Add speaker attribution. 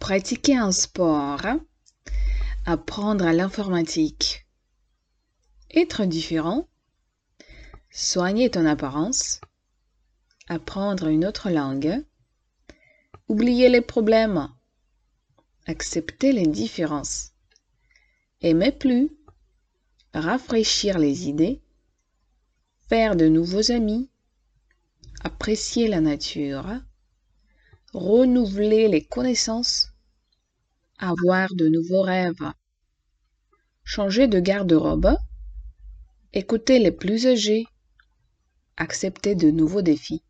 Speaker 1: pratiquer un sport, apprendre à l'informatique, être différent, soigner ton apparence, apprendre une autre langue, oublier les problèmes, accepter les différences, aimer plus, rafraîchir les idées, faire de nouveaux amis, apprécier la nature, renouveler les connaissances, avoir de nouveaux rêves, changer de garde-robe, écouter les plus âgés, accepter de nouveaux défis.